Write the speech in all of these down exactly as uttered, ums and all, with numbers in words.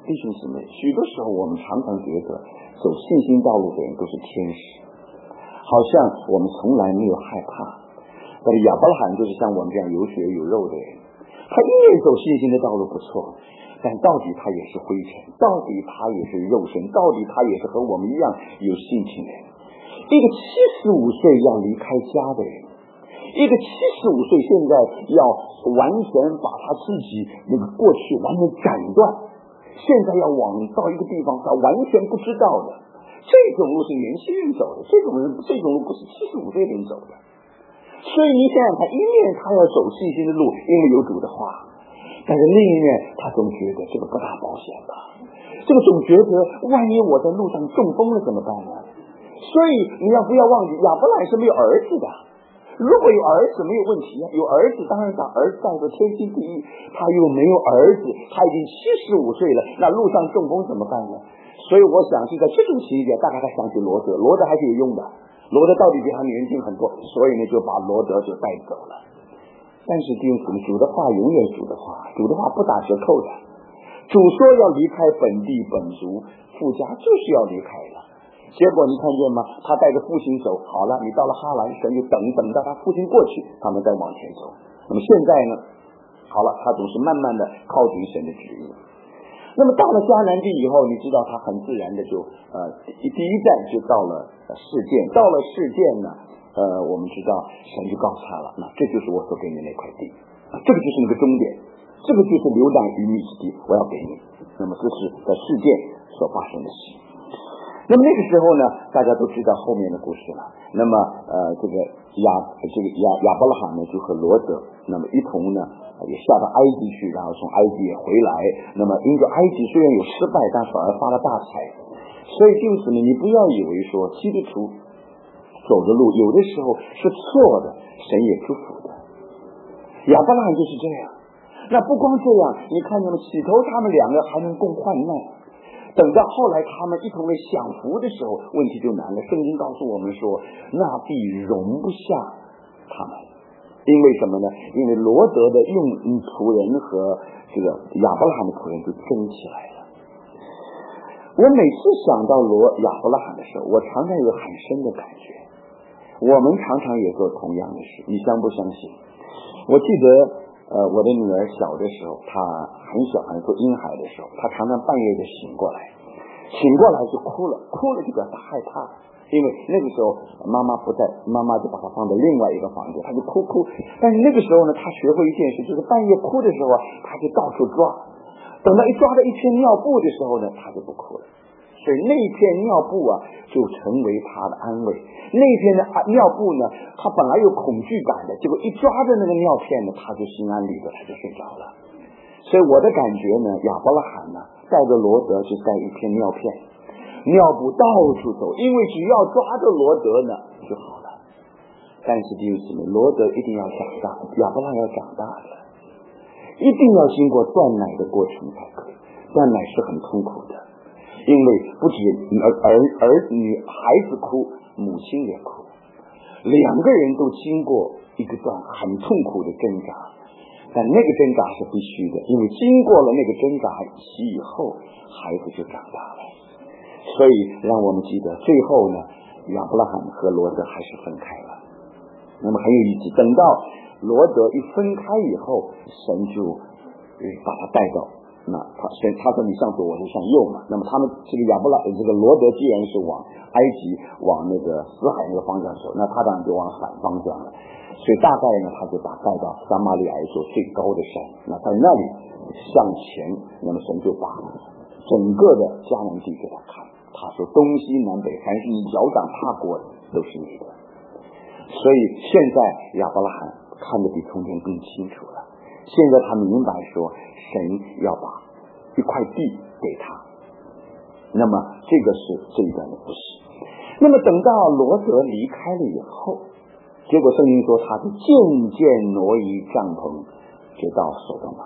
弟兄姊妹，许多时候我们常常觉得走信心道路的人都是天使，好像我们从来没有害怕。但是亚伯拉罕就是像我们这样有血有肉的人，他一面走信心的道路不错，但到底他也是灰尘，到底他也是肉身，到底他也是和我们一样有性情的人。一个七十五岁要离开家的人，一个七十五岁现在要完全把他自己那个过去完全斩断，现在要往到一个地方他完全不知道的，这种路是年轻人走的，这种人这种路不是七十五岁人走的。所以你想想看，一面他要走信心的路，因为有主的话，但是另一面他总觉得这个不大保险吧，这个总觉得万一我在路上中风了怎么办呢？所以你要不要忘记，亚伯兰是没有儿子的。如果有儿子没有问题，有儿子当然把儿子当作天经地义，他又没有儿子，他已经七十五岁了，那路上中风怎么办呢？所以我想是在这种情节，大概他想起罗德，罗德还是有用的，罗德到底比他年轻很多，所以呢就把罗德就带走了。但是弟兄姊妹，主的话永远主的话，主的话不打折扣的。主说要离开本地本族，富家就是要离开的。结果你看见吗？他带着父亲走，好了，你到了哈兰，神就等等到他父亲过去，他们再往前走。那么现在呢，好了，他总是慢慢的靠近神的旨意。那么到了迦南地以后，你知道他很自然的就呃第第一站就到了事件，到了事件呢，呃我们知道神就告诉他了，那这就是我所给你那块地，这个就是那个终点，这个就是流浪于密斯地，我要给你。那么这是在事件所发生的事。那么那个时候呢，大家都知道后面的故事了。那么呃，这个亚这个亚亚伯拉罕呢，就和罗德，那么一同呢也下到埃及去，然后从埃及也回来。那么因着埃及虽然有失败，但反而发了大财。所以弟兄姊妹，你不要以为说基督徒走的路有的时候是错的，神也祝福的。亚伯拉罕就是这样。那不光这样，你看见了，起头他们两个还能共患难。等到后来他们一同来享福的时候，问题就难了。圣经告诉我们说，那地容不下他们，因为什么呢？因为罗德的用仆人和这个亚伯拉罕的仆人就争起来了。我每次想到罗亚伯拉罕的时候，我常常有很深的感觉。我们常常也做同样的事，你相不相信？我记得呃，我的女儿小的时候，她很小，还做婴孩的时候，她常常半夜就醒过来，醒过来就哭了，哭了就表示害怕，因为那个时候妈妈不在，妈妈就把她放在另外一个房间，她就哭哭。但是那个时候呢，她学会一件事，就是半夜哭的时候啊，她就到处抓，等到一抓到一片尿布的时候呢，她就不哭了。所以那片尿布啊，就成为他的安慰。那片的尿布呢，他本来有恐惧感的，结果一抓着那个尿片呢，他就心安理得，他就睡着了。所以我的感觉呢，亚伯拉罕呢，带着罗德就带一片尿片，尿布到处走，因为只要抓着罗德呢就好了。但是弟兄姊妹，罗德一定要长大，亚伯拉罕要长大的，一定要经过断奶的过程才可以。断奶是很痛苦的。因为不止儿儿儿女孩子哭，母亲也哭，两个人都经过一个段很痛苦的挣扎，但那个挣扎是必须的，因为经过了那个挣扎期以后，孩子就长大了。所以让我们记得，最后呢，亚伯拉罕和罗德还是分开了。那么很有意思，等到罗德一分开以后，神就把他带到。那他他说你向左，我是向右嘛。那么他们这个亚伯拉这个罗德既然是往埃及往那个死海那个方向走，那他当然就往反方向了。所以大概呢，他就把带到撒马利亚一座最高的山，那在那里向前，那么神就把整个的迦南地给他看。他说东西南北，凡是你脚掌踏过的都是你的。所以现在亚伯拉罕看得比从前更清楚了。现在他明白说，神要把一块地给他。那么这个是这一段的故事。那么等到罗德离开了以后，结果圣经说他就渐渐挪移帐篷，就到所多玛。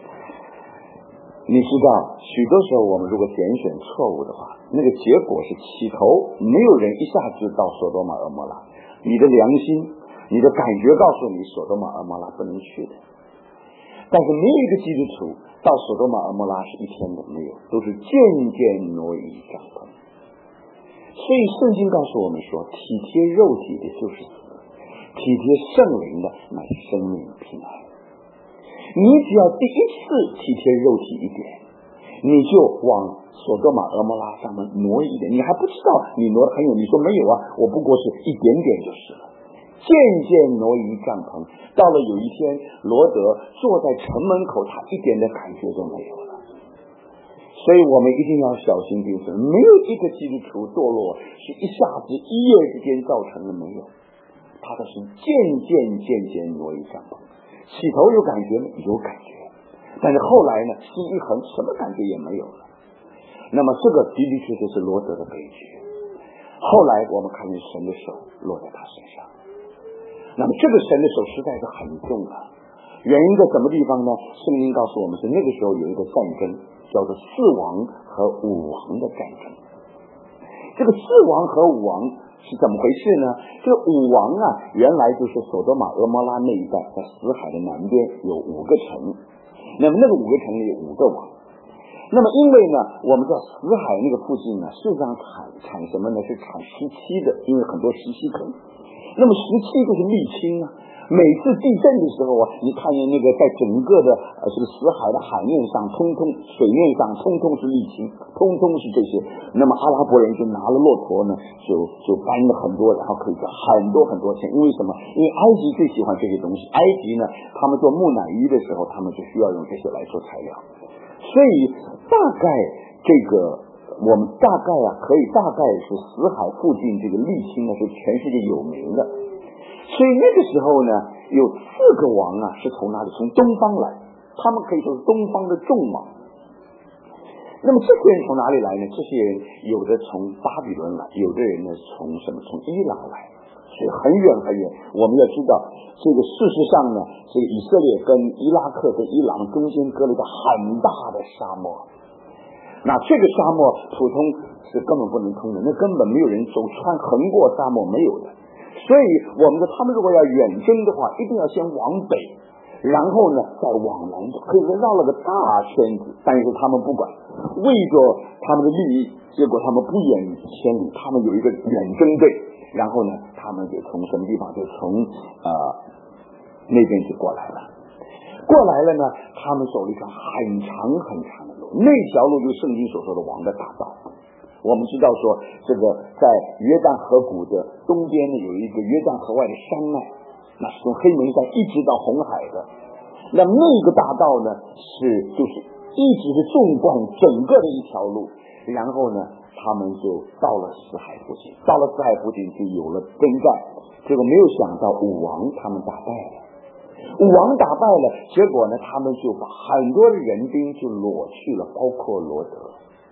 你知道，许多时候我们如果拣选错误的话，那个结果是起头没有人一下子到所多玛俄摩拉，你的良心你的感觉告诉你所多玛俄摩拉不能去的。但是没有一个基督徒， 到索多玛俄摩拉是一天的没有，都是渐渐挪移帐篷。所以圣经告诉我们说，体贴肉体的就是死，体贴圣灵的乃是生命平安。你只要第一次体贴肉体一点，你就往索多玛俄摩拉上面挪一点，你还不知道你挪很远，你说没有啊，我不过是一点点就是了。渐渐挪移帐篷，到了有一天，罗德坐在城门口，他一点的感觉都没有了。所以我们一定要小心谨慎，没有一个基督徒堕落是一下子一夜之间造成的，没有，他的是渐渐渐渐挪移帐篷。起头有感觉吗？有感觉，但是后来呢，心一横，什么感觉也没有了。那么这个的的确确是罗德的悲剧。后来我们看见神的手落在他身上，那么这个神的手实在是很重了。原因在什么地方呢？圣经告诉我们是那个时候有一个战争，叫做四王和五王的战争。这个四王和五王是怎么回事呢？这个五王啊，原来就是索多玛俄摩拉那一带，在死海的南边有五个城，那么那个五个城里有五个王。那么因为呢，我们知道死海那个附近呢，事实上产产什么呢？是产石漆的，因为很多石溪坑。那么石漆就是沥青啊。每次地震的时候啊，你看见那个在整个的呃这个死海的海面上，通通水面上通通是沥青，通通是这些。那么阿拉伯人就拿了骆驼呢，就就搬了很多，然后可以赚很多很多钱。因为什么？因为埃及最喜欢这些东西。埃及呢，他们做木乃伊的时候，他们就需要用这些来做材料。所以大概这个我们大概啊，可以大概是死海附近这个沥青呢，是全世界有名的。所以那个时候呢，有四个王啊，是从哪里？从东方来，他们可以说是东方的众王。那么这些人从哪里来呢？这些人有的从巴比伦来，有的人呢从什么？从伊朗来，所以很远很远。我们要知道，这个事实上呢，这个以色列跟伊拉克跟伊朗中间隔了一个很大的沙漠。那这个沙漠普通是根本不能通的，那根本没有人走穿横过沙漠，没有的。所以我们的他们如果要远征的话，一定要先往北，然后呢再往南，可以说绕了个大圈子。但是他们不管，为着他们的利益，结果他们不远千里，他们有一个远征队，然后呢他们就从什么地方，就从呃那边就过来了。过来了呢，他们走了一条很长很长的路，那条路就是圣经所说的王的大道。我们知道说，这个在约旦河谷的东边呢，有一个约旦河外的山脉，那是从黑门山一直到红海的。那那个大道呢，是就是一直是纵贯整个的一条路。然后呢，他们就到了死海附近，到了死海附近就有了征战。结果没有想到武王他们打败了，武王打败了，结果呢，他们就把很多的人兵就裸去了，包括罗德。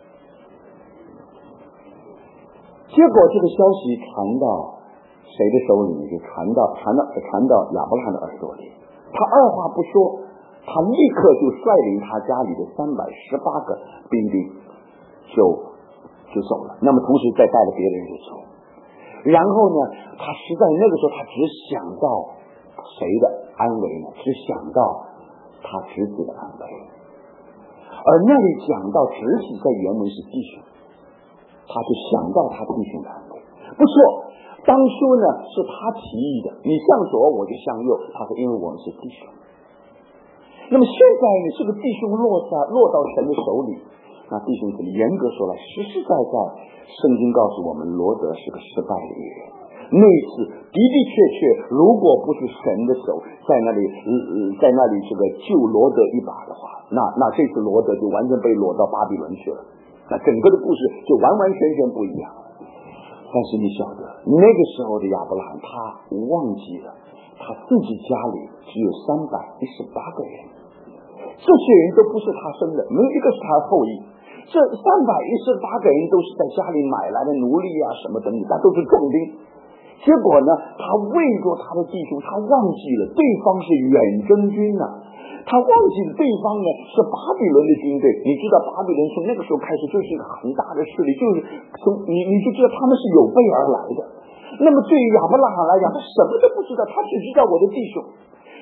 结果这个消息传到谁的手里呢？就传到传到传到亚伯拉罕的耳朵里。他二话不说，他立刻就率领他家里的三百十八个兵丁就就走了。那么同时再带了别人就走。然后呢，他实在那个时候他只想到谁的安危呢？只想到他侄子的安危。而那里讲到侄子在原文是弟兄。他就想到他弟兄的安危，不错。当初呢是他提议的，你向左我就向右。他说因为我们是弟兄。那么现在呢，这个弟兄落在落到神的手里，那弟兄怎么严格说来，实实在在，圣经告诉我们，罗德是个失败的人。那次的的确确，如果不是神的手在那里，呃、在那里这个救罗德一把的话，那那这次罗德就完全被掳到巴比伦去了。那整个的故事就完完全全不一样。但是你晓得，那个时候的亚伯拉罕他忘记了他自己家里只有三百一十八个人，这些人都不是他生的，没有一个是他的后裔。这三百一十八个人都是在家里买来的奴隶啊什么等等，那都是重兵。结果呢，他为着他的弟兄，他忘记了对方是远征军啊，他忘记了对方呢是巴比伦的军队。你知道巴比伦从那个时候开始就是一个很大的势力，就是从你你就知道他们是有备而来的。那么对于亚伯拉罕来讲，他什么都不知道，他只知道我的弟兄。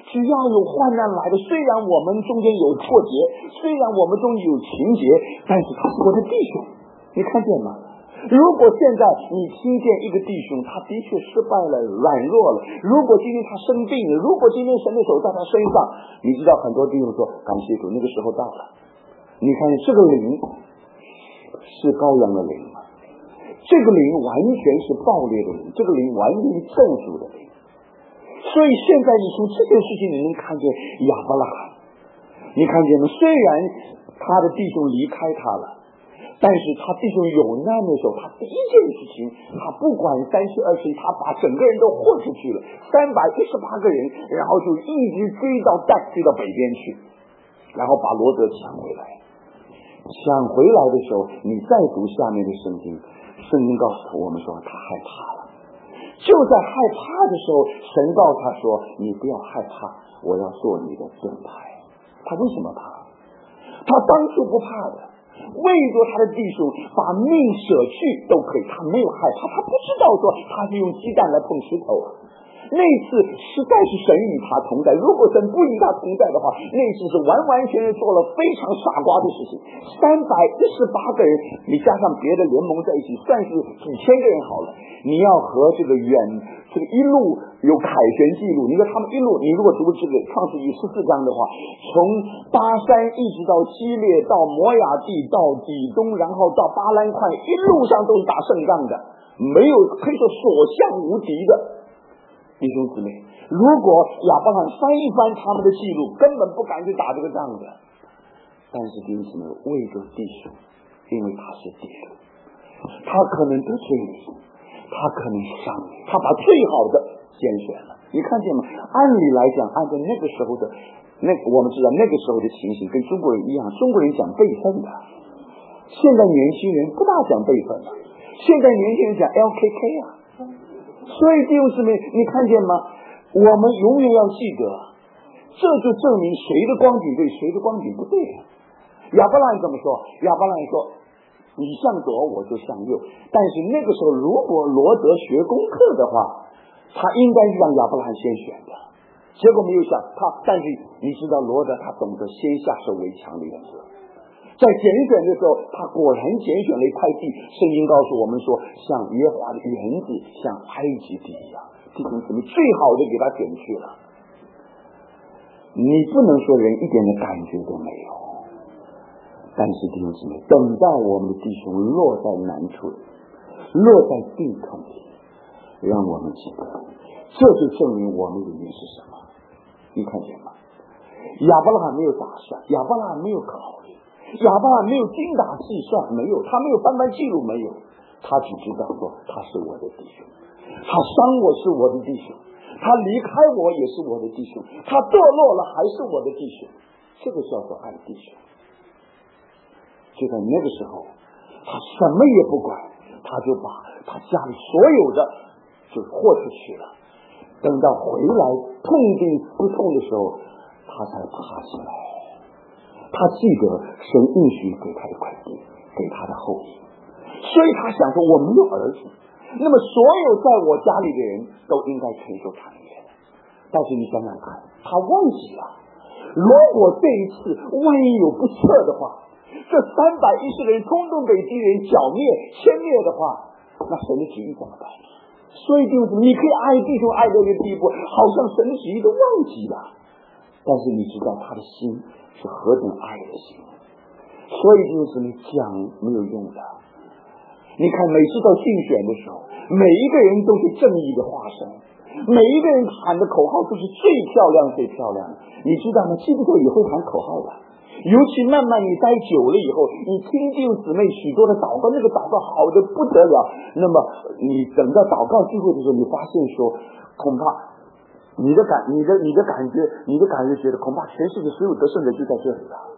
只要有患难来的，虽然我们中间有挫折，虽然我们中间有情节，但是他是我的弟兄。你看见吗？如果现在你听见一个弟兄他的确失败了，软弱了，如果今天他生病了，如果今天神的手在他身上，你知道很多弟兄说感谢主，那个时候到了。你看这个灵是羔羊的灵吗？这个灵完全是暴烈的灵，这个灵完全是救赎的灵。所以现在你从这件事情你能看见亚伯拉罕，你看见吗？虽然他的弟兄离开他了，但是他弟兄有难的时候，他第一件事情，他不管三七二十一，他把整个人都豁出去了，三百一十八个人，然后就一直追到带追到北边去，然后把罗德抢回来。抢回来的时候，你再读下面的圣经，圣经告诉我们说他害怕了。就在害怕的时候，神告诉他说你不要害怕，我要做你的盾牌。他为什么怕？他当初不怕的，为着他的弟兄把命舍去都可以，他没有害怕，他不知道说他是用鸡蛋来碰石头啊。那次实在是神与他同在，如果神不与他同在的话，那次是完完全全做了非常傻瓜的事情。三百一十八个人，你加上别的联盟在一起，算是几千个人好了。你要和这个远这个一路有凯旋记录，你看他们一路，你如果读这个创世纪十四章的话，从巴山一直到基列，到摩亚地，到底东，然后到巴兰块，一路上都是打胜仗的，没有可以说所向无敌的。弟兄姊妹，如果亚伯拉罕翻一翻他们的记录，根本不敢去打这个仗的。但是弟兄姊妹，为着弟兄，因为他是弟兄，他可能得罪你，他可能伤你，他把最好的拣选了。你看见吗？按理来讲，按照那个时候的那我们知道那个时候的情形跟中国人一样，中国人讲辈分的，现在年轻人不大讲辈分了，现在年轻人讲 L K K 啊。所以弟兄姊妹，你看见吗？我们永远要记得，这就证明谁的光景对，谁的光景不对。亚伯拉罕怎么说？亚伯拉罕说你向左我就向右。但是那个时候如果罗德学功课的话，他应该是让亚伯拉罕先选的，结果没有想他。但是你知道罗德他懂得先下手为强的原则，在拣选的时候，他果然拣选了一块地。圣经告诉我们说，像耶和华的园子，像埃及地一样，弟兄姊妹，最好的给他选去了。你不能说人一点的感觉都没有，但是弟兄姊妹，等到我们的弟兄落在难处，落在病痛里，让我们记得，这就证明我们里面是什么。你看见吗？亚伯拉罕没有打算，亚伯拉罕没有考虑，亚伯拉罕没有精打细算，没有，他没有翻翻记录，没有，他只知道说他是我的弟兄，他伤我是我的弟兄，他离开我也是我的弟兄，他堕落了还是我的弟兄，这个叫做爱弟兄。就在那个时候，他什么也不管，他就把他家里所有的就豁出去了。等到回来痛定思痛的时候，他才爬起来。他记得神应许给他一块地，给他的后裔，所以他想说我没有儿子，那么所有在我家里的人都应该承受产业。但是你想想看，他忘记了，如果这一次万一有不测的话，这三百一十个人冲动被敌人剿灭歼灭的话，那神的旨意怎么办？所以弟兄，你可以爱弟兄爱到一个地步，好像神的旨意都忘记了，但是你知道他的心是何等爱的心。所以弟兄姊妹，讲没有用的。你看每次到竞选的时候，每一个人都是正义的化身，每一个人喊的口号都是最漂亮最漂亮的。你知道吗？基督徒也会喊口号的，尤其慢慢你待久了以后，你听弟兄姊妹许多的祷告，那个祷告好的不得了，那么你等到祷告聚会的时候，你发现说恐怕你的感你的你的感觉你的感觉觉得恐怕全世界所有得胜的就在这里了。